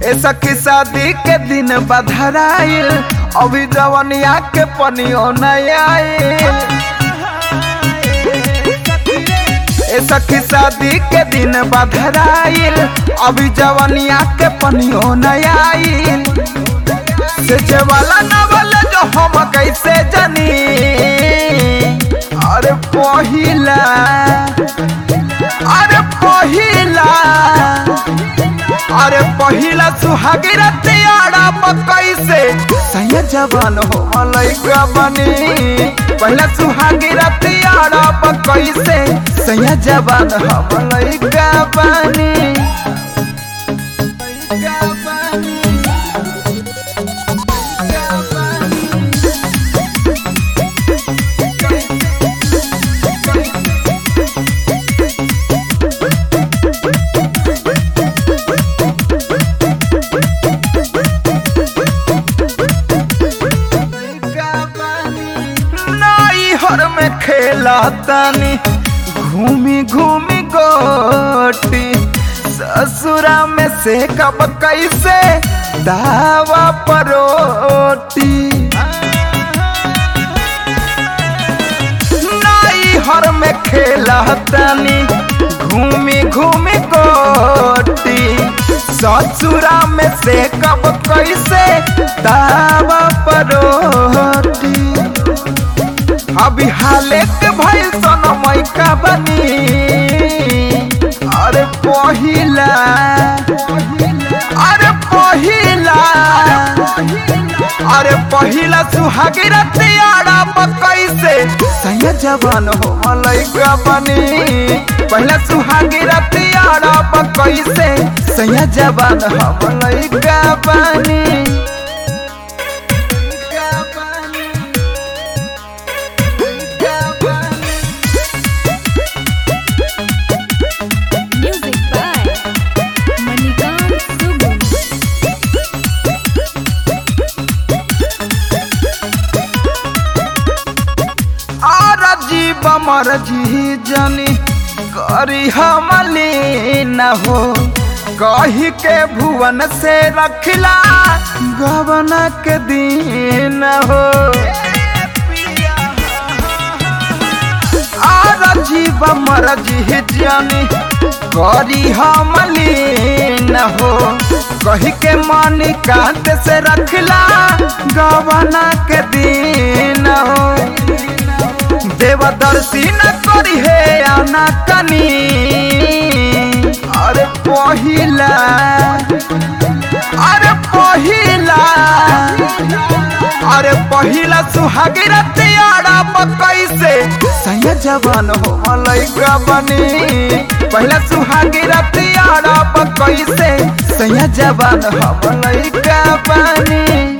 सखी शादी के दिन बधराइल अभी जवनिया के पनियो नहीं आइल। सखी शादी के दिन बधराइल अभी जवनिया के पनियो नहीं आइल। से वाला नवल जो हम कैसे जानी अरे पहिला अरे पहिला सुहागी रतियाड़ा मकई से सैया जवान हो लइका बनी। पहला सुहागी रतियाड़ा मकई से सैया जवान हो लइका बनी। हर में खेला तानी घूमी घूमी गोटी ससुरा में से कब कैसे दावा परोटी। नाई हर में खेला तानी घूमी घूमी गोटी ससुरा में से कब कैसे दावा परोटी। अभी हाले के भाई सनमई का बनी अरे पहिला अरे पहिला सुहागी रतियाड़ा मकई से सैया जवान हो लइका बनी। पहला सुहागी रतियाड़ा मकई से सैया जवान हो लइका बनी। बमर जी जानी करी हमली न हो कही के भुवन से रखला गवन के दिन हो। जी बमर जी जानी करी हमली न हो कही के मानी कांत से रखला गवन के दिन हो। देवदर्शी न करी है आना कनी अरे पहिला सुहागी रतियाड़ा मकई से सैया जवान हो लइका बनी। पहला सुहागी रतियाड़ा मकई से सैया जवान हो लइका बनी।